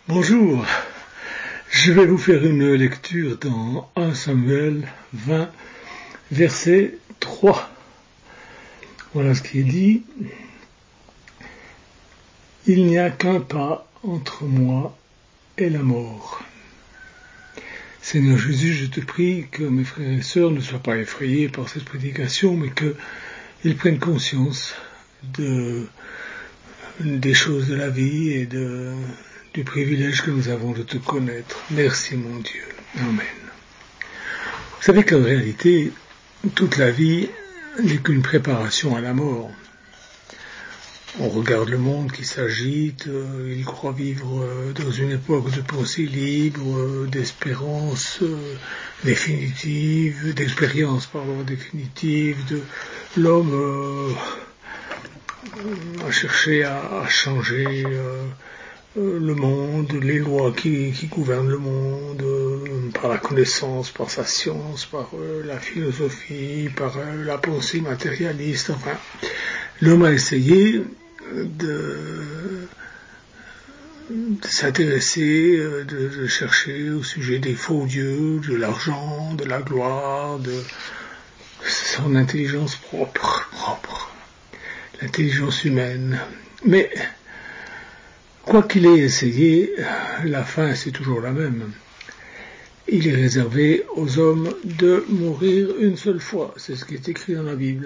Bonjour, je vais vous faire une lecture dans 1 Samuel 20, verset 3. Voilà ce qui est dit. Il n'y a qu'un pas entre moi et la mort. Seigneur Jésus, je te prie que mes frères et sœurs ne soient pas effrayés par cette prédication, mais qu'ils prennent conscience des choses de la vie et du privilège que nous avons de te connaître. Merci mon Dieu. Amen. Vous savez qu'en réalité, toute la vie n'est qu'une préparation à la mort. On regarde le monde qui s'agite, il croit vivre dans une époque de pensée libre, d'expérience définitive, de l'homme a cherché à changer le monde, les lois qui gouvernent le monde, par la connaissance, par sa science, par la philosophie, par la pensée matérialiste. Enfin, l'homme a essayé de s'intéresser, de chercher au sujet des faux dieux, de l'argent, de la gloire, de son intelligence propre, l'intelligence humaine. Mais quoi qu'il ait essayé, la fin c'est toujours la même. Il est réservé aux hommes de mourir une seule fois. C'est ce qui est écrit dans la Bible.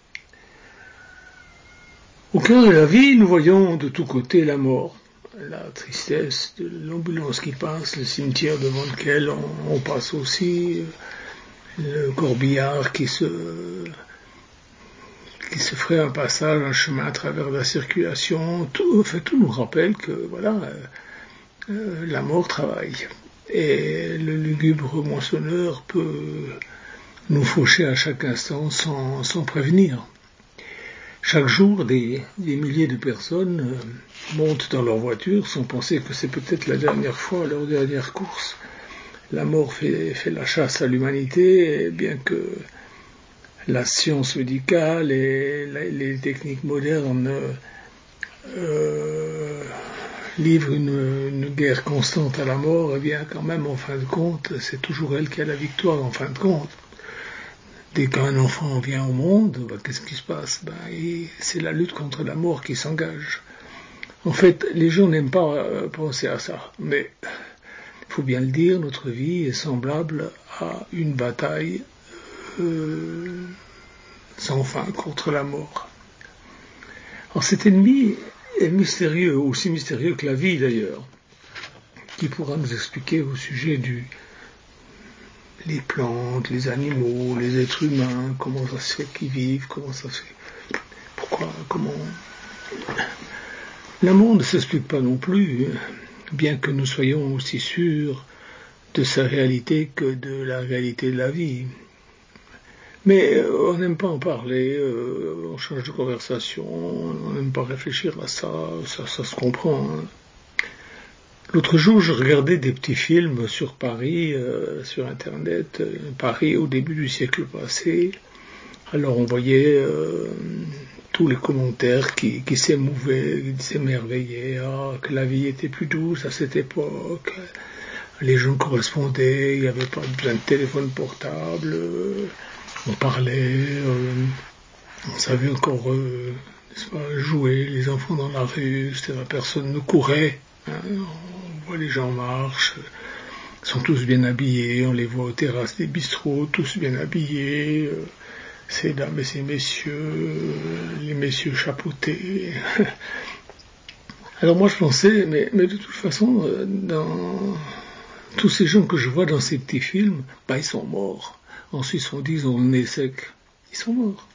Au cœur de la vie, nous voyons de tous côtés la mort, la tristesse de l'ambulance qui passe, le cimetière devant lequel on passe aussi, le corbillard qui se ferait un passage, un chemin à travers la circulation. Tout nous rappelle que voilà, la mort travaille. Et le lugubre moissonneur peut nous faucher à chaque instant sans prévenir. Chaque jour, des milliers de personnes montent dans leur voiture sans penser que c'est peut-être la dernière fois, leur dernière course. La mort fait la chasse à l'humanité, bien que la science médicale et les techniques modernes livrent une guerre constante à la mort, et bien quand même, en fin de compte, c'est toujours elle qui a la victoire, en fin de compte. Dès qu'un enfant vient au monde, qu'est-ce qui se passe? C'est la lutte contre la mort qui s'engage. En fait, les gens n'aiment pas penser à ça, mais il faut bien le dire, notre vie est semblable à une bataille sans fin contre la mort. Alors cet ennemi est mystérieux, aussi mystérieux que la vie d'ailleurs, qui pourra nous expliquer au sujet les plantes, les animaux, les êtres humains, comment ça se fait qu'ils vivent, comment ça se fait, pourquoi, comment. L'amour ne s'explique pas non plus, bien que nous soyons aussi sûrs de sa réalité que de la réalité de la vie. Mais on n'aime pas en parler, on change de conversation, on n'aime pas réfléchir à ça se comprend. Hein. L'autre jour, je regardais des petits films sur Paris, sur Internet, Paris au début du siècle passé. Alors on voyait tous les commentaires qui s'émouvaient, qui s'émerveillaient, que la vie était plus douce à cette époque, les gens correspondaient, il n'y avait pas besoin de téléphone portable, on parlait, on savait encore jouer, les enfants dans la rue, personne ne courait. On voit les gens marchent, sont tous bien habillés, on les voit aux terrasses des bistrots, tous bien habillés, ces dames et ces messieurs, les messieurs chapeautés. Alors moi je pensais, mais de toute façon, dans tous ces gens que je vois dans ces petits films, ils sont morts. En Suisse on dit ils ont le nez sec, ils sont morts.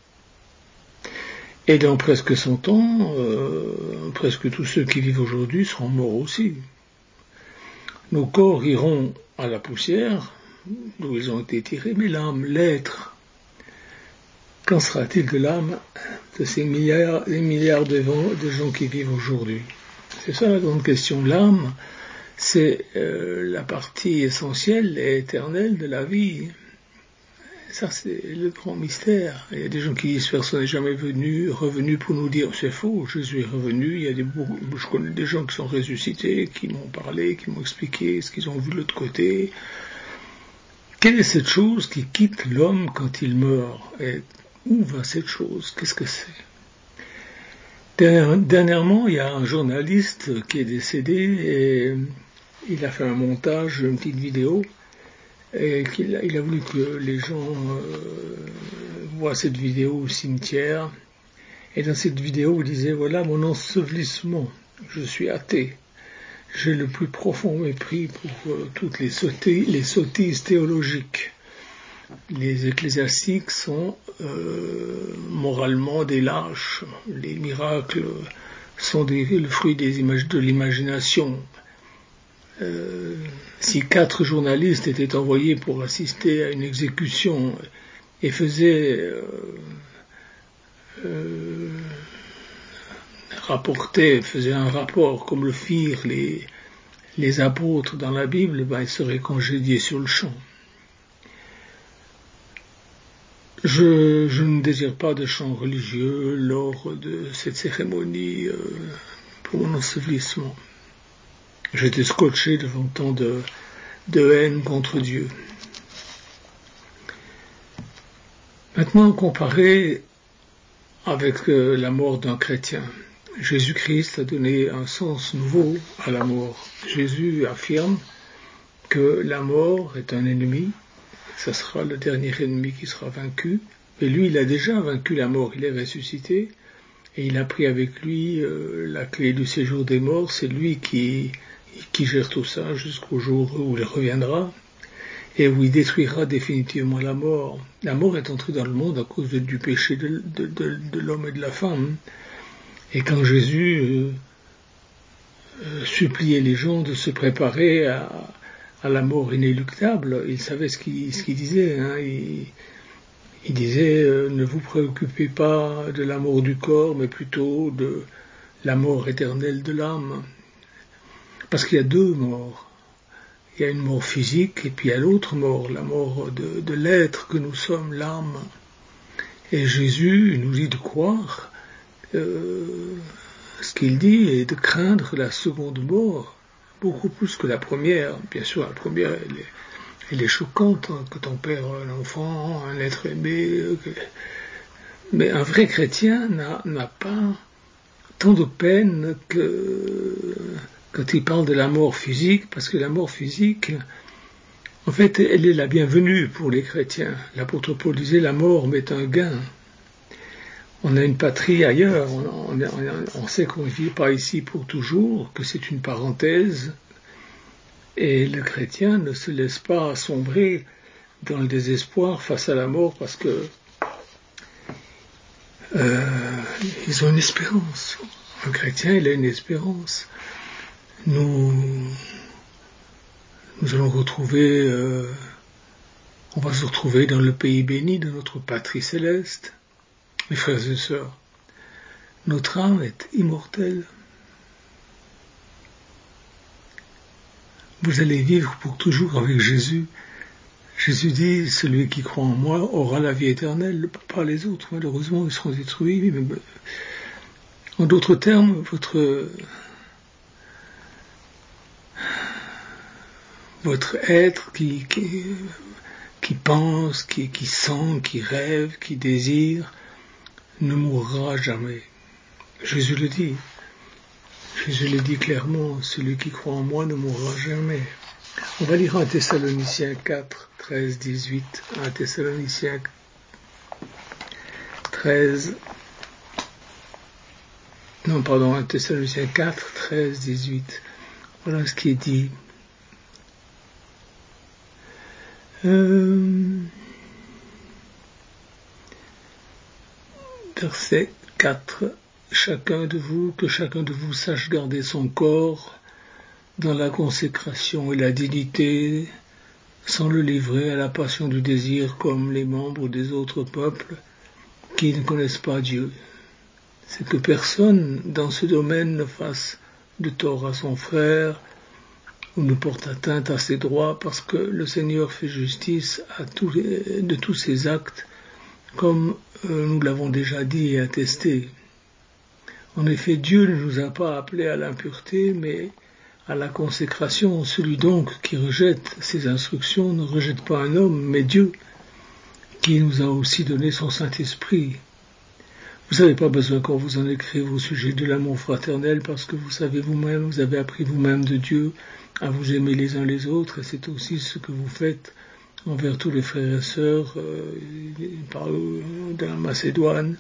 Et dans presque 100 ans, presque tous ceux qui vivent aujourd'hui seront morts aussi. Nos corps iront à la poussière, d'où ils ont été tirés, mais l'âme, l'être, qu'en sera-t-il de l'âme de ces milliards de gens qui vivent aujourd'hui? C'est ça la grande question. L'âme, c'est la partie essentielle et éternelle de la vie. ça c'est le grand mystère. Il y a des gens qui disent personne n'est jamais revenu pour nous dire c'est faux, Jésus est revenu. Il y a je connais des gens qui sont ressuscités, qui m'ont parlé, qui m'ont expliqué ce qu'ils ont vu de l'autre côté. Quelle est cette chose qui quitte l'homme quand il meurt? Et où va cette chose? Qu'est-ce que c'est? Dernièrement, il y a un journaliste qui est décédé et il a fait un montage, une petite vidéo, et il a voulu que les gens voient cette vidéo au cimetière. Et dans cette vidéo, il disait, voilà mon ensevelissement, je suis athée. J'ai le plus profond mépris pour toutes les sottises théologiques. Les ecclésiastiques sont moralement des lâches. Les miracles sont le fruit de l'imagination. Si 4 journalistes étaient envoyés pour assister à une exécution et faisaient un rapport comme le firent les apôtres dans la Bible, ils seraient congédiés sur le champ. Je ne désire pas de chant religieux lors de cette cérémonie pour mon ensevelissement. J'étais scotché devant tant de haine contre Dieu. Maintenant, comparé avec la mort d'un chrétien, Jésus-Christ a donné un sens nouveau à la mort. Jésus affirme que la mort est un ennemi, ce sera le dernier ennemi qui sera vaincu, et lui il a déjà vaincu la mort, il est ressuscité, et il a pris avec lui la clé du séjour des morts, c'est lui qui gère tout ça jusqu'au jour où il reviendra, et où il détruira définitivement la mort. La mort est entrée dans le monde à cause du péché de l'homme et de la femme. Et quand Jésus suppliait les gens de se préparer à la mort inéluctable, il savait ce qu'il disait. Il disait ne vous préoccupez pas de la mort du corps, mais plutôt de la mort éternelle de l'âme. Parce qu'il y a 2 morts. Il y a une mort physique et puis il y a l'autre mort, la mort de l'être que nous sommes, l'âme. Et Jésus nous dit de croire ce qu'il dit est de craindre la seconde mort, beaucoup plus que la première. Bien sûr, la première, elle est choquante, quand on perd un enfant, un être aimé. Mais un vrai chrétien n'a pas tant de peine que quand il parle de la mort physique, parce que la mort physique, en fait, elle est la bienvenue pour les chrétiens. L'apôtre Paul disait, la mort m'est un gain. On a une patrie ailleurs, on sait qu'on ne vit pas ici pour toujours, que c'est une parenthèse, et le chrétien ne se laisse pas sombrer dans le désespoir face à la mort parce que ils ont une espérance. Un chrétien, il a une espérance. Nous allons on va se retrouver dans le pays béni de notre patrie céleste. Mes frères et sœurs, notre âme est immortelle. Vous allez vivre pour toujours avec Jésus. Jésus dit, celui qui croit en moi aura la vie éternelle, pas les autres. Malheureusement, ils seront détruits. Mais en d'autres termes, votre être qui pense, qui sent, qui rêve, qui désire, ne mourra jamais. Jésus le dit. Jésus le dit clairement, celui qui croit en moi ne mourra jamais. On va lire 1 Thessaloniciens 4, 13, 18. 1 Thessaloniciens 1 Thessaloniciens 4, 13, 18. Voilà ce qui est dit. Verset 4. Que chacun de vous sache garder son corps dans la consécration et la dignité, sans le livrer à la passion du désir comme les membres des autres peuples qui ne connaissent pas Dieu. C'est que personne dans ce domaine ne fasse de tort à son frère ou ne porte atteinte à ses droits, parce que le Seigneur fait justice de tous ses actes, comme nous l'avons déjà dit et attesté. En effet, Dieu ne nous a pas appelés à l'impureté, mais à la consécration. Celui donc qui rejette ses instructions ne rejette pas un homme, mais Dieu, qui nous a aussi donné son Saint-Esprit. Vous n'avez pas besoin qu'on vous en écrive au sujet de l'amour fraternel, parce que vous savez vous-même, vous avez appris vous-même de Dieu à vous aimer les uns les autres, et c'est aussi ce que vous faites envers tous les frères et sœurs de la Macédoine.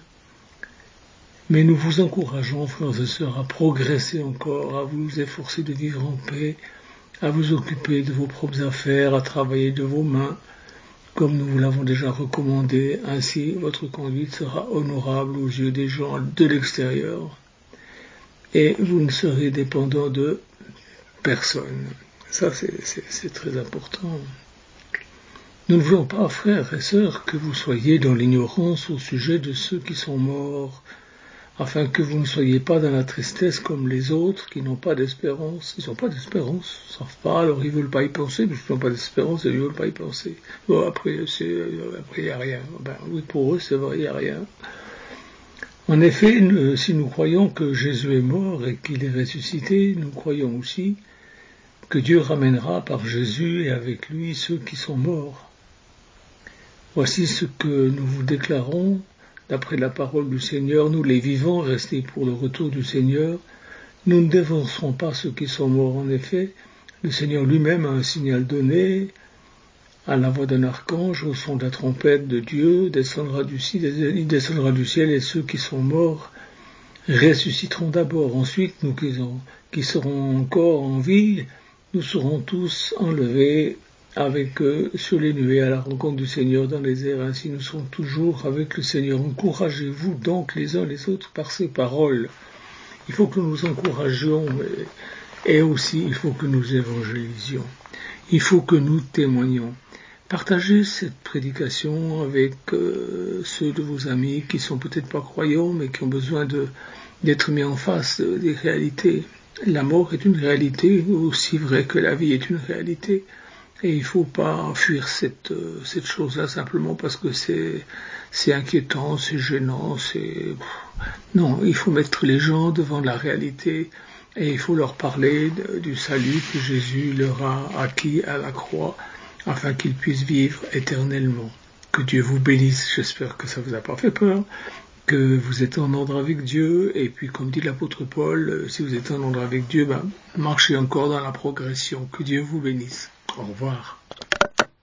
Mais nous vous encourageons, frères et sœurs, à progresser encore, à vous efforcer de vivre en paix, à vous occuper de vos propres affaires, à travailler de vos mains, comme nous vous l'avons déjà recommandé. Ainsi, votre conduite sera honorable aux yeux des gens de l'extérieur, et vous ne serez dépendant de personne. Ça, c'est très important. Nous ne voulons pas, frères et sœurs, que vous soyez dans l'ignorance au sujet de ceux qui sont morts, afin que vous ne soyez pas dans la tristesse comme les autres qui n'ont pas d'espérance. Ils n'ont pas d'espérance, ils ne savent pas, alors ils ne veulent pas y penser, mais ils n'ont pas d'espérance et ils ne veulent pas y penser. Bon, après, il n'y a rien. Ben, oui, pour eux, c'est vrai, il n'y a rien. En effet, si nous croyons que Jésus est mort et qu'il est ressuscité, nous croyons aussi que Dieu ramènera par Jésus et avec lui ceux qui sont morts. Voici ce que nous vous déclarons. D'après la parole du Seigneur, nous les vivants, restés pour le retour du Seigneur, nous ne dévancerons pas ceux qui sont morts. En effet, le Seigneur lui-même a un signal donné, à la voix d'un archange, au son de la trompette de Dieu, il descendra du ciel et ceux qui sont morts ressusciteront d'abord. Ensuite, nous qui serons encore en vie, nous serons tous enlevés avec eux sur les nuées à la rencontre du Seigneur dans les airs. Ainsi nous serons toujours avec le Seigneur. Encouragez-vous donc les uns les autres par ces paroles. Il faut que nous nous encouragions et aussi il faut que nous évangélisions. Il faut que nous témoignions. Partagez cette prédication avec ceux de vos amis qui sont peut-être pas croyants mais qui ont besoin d'être mis en face des réalités. La mort est une réalité aussi vraie que la vie est une réalité. Et il ne faut pas fuir cette chose-là simplement parce que c'est inquiétant, c'est gênant, Non, il faut mettre les gens devant la réalité et il faut leur parler du salut que Jésus leur a acquis à la croix afin qu'ils puissent vivre éternellement. Que Dieu vous bénisse, j'espère que ça vous a pas fait peur, que vous êtes en ordre avec Dieu, et puis comme dit l'apôtre Paul, si vous êtes en ordre avec Dieu, marchez encore dans la progression. Que Dieu vous bénisse. Au revoir.